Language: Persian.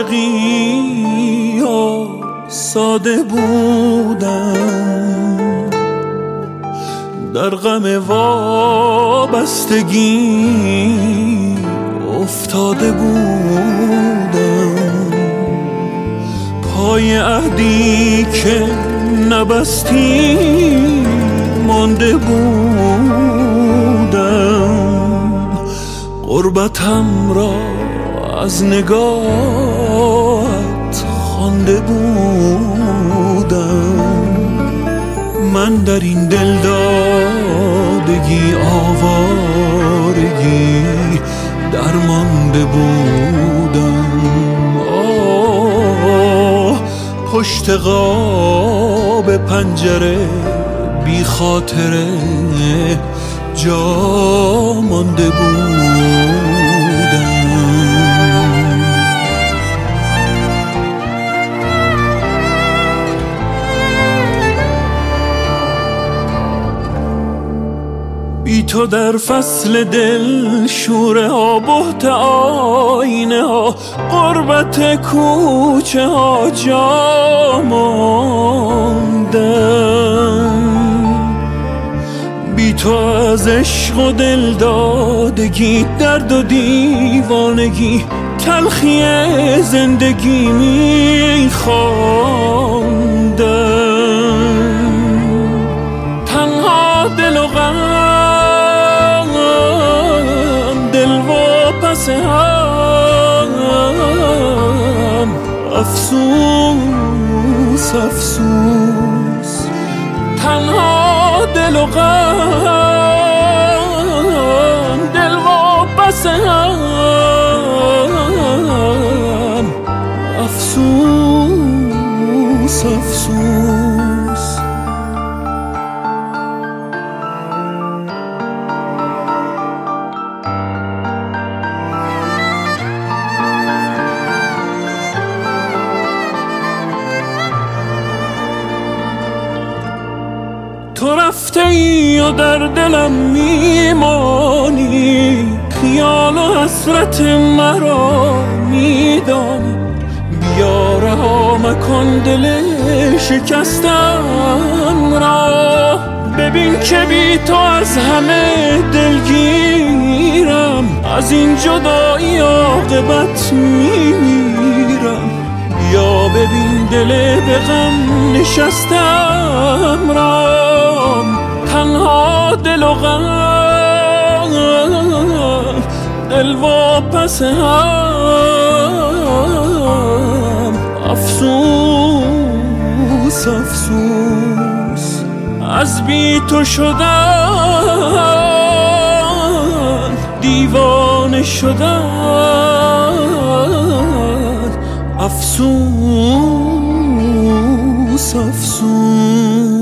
عاشقی ها ساده بودم، در غم وابستگی افتاده بودم، پای عهدی که نبستی مانده بودم، غربتم را از نگاهت خوانده بودم. من در این دلدادگی آوارگی درمانده بودم. پشت قاب پنجره بی خاطره جا مانده بودم. بی تو در فصل دل شوره ها، بهت آینه ها، غربت کوچه ها جا ماندم. بی تو از عشق و دل دادگی، درد و دیوانگی، تلخی زندگی میخواندم. تنها دل و غم، پس هم افسوس افسوس، تنها دل و غم، دل و پس هم افسوس افسوس. تو رفته ای و در دلم میمانی، خیال و حسرت مرا میدانی. بیا رها مکن دل شکستم را، ببین که بی تو از همه دلگیرم، از این جدایی عاقبت میمیرم. بیا ببین دل به غم نشستم را، تنها دل و غم، دل و پس هم افسوس افسوس. از بی تو شدن، دیوانه شدن، افسوس افسوس.